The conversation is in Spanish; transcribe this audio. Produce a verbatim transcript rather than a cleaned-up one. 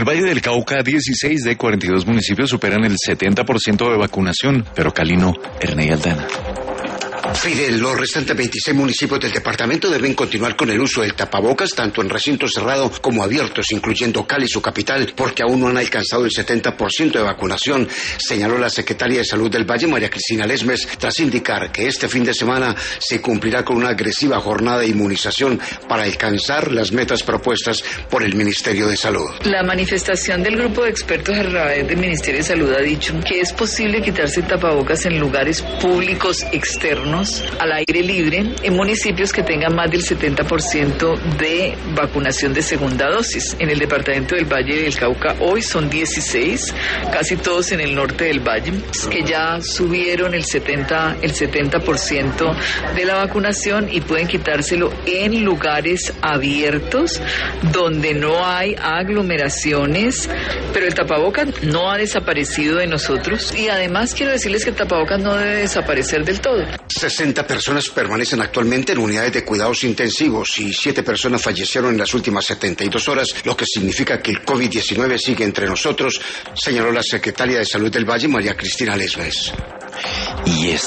el Valle del Cauca, dieciséis de cuarenta y dos municipios superan el setenta por ciento de vacunación, pero Cali no. Ernei Aldana. Fidel, los restantes veintiséis municipios del departamento deben continuar con el uso del tapabocas, tanto en recintos cerrados como abiertos, incluyendo Cali, su capital, porque aún no han alcanzado el setenta por ciento de vacunación, señaló la secretaria de Salud del Valle, María Cristina Lesmes, tras indicar que este fin de semana se cumplirá con una agresiva jornada de inmunización para alcanzar las metas propuestas por el Ministerio de Salud. La manifestación del grupo de expertos a través del Ministerio de Salud ha dicho que es posible quitarse tapabocas en lugares públicos externos, al aire libre, en municipios que tengan más del setenta por ciento de vacunación de segunda dosis. En el departamento del Valle del Cauca hoy son dieciséis, casi todos en el norte del Valle, que ya subieron el setenta, el setenta por ciento de la vacunación y pueden quitárselo en lugares abiertos donde no hay aglomeraciones, pero el tapabocas no ha desaparecido de nosotros y además quiero decirles que el tapabocas no debe desaparecer del todo. sesenta personas permanecen actualmente en unidades de cuidados intensivos y siete personas fallecieron en las últimas setenta y dos horas, lo que significa que el COVID diecinueve sigue entre nosotros, señaló la secretaria de Salud del Valle, María Cristina Lesmes. Y